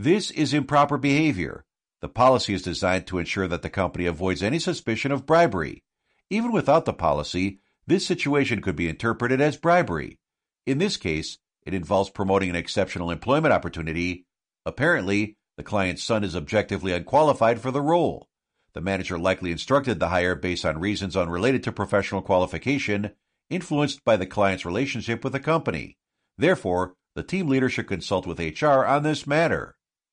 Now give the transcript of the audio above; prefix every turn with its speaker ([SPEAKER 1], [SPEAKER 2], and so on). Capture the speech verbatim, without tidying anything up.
[SPEAKER 1] This is improper behavior. The policy is designed to ensure that the company avoids any suspicion of bribery. Even without the policy, this situation could be interpreted as bribery. In this case, it involves promoting an exceptional employment opportunity. Apparently, the client's son is objectively unqualified for the role. The manager likely instructed the hire based on reasons unrelated to professional qualification, influenced by the client's relationship with the company. Therefore, the team leader should consult with H R on this matter.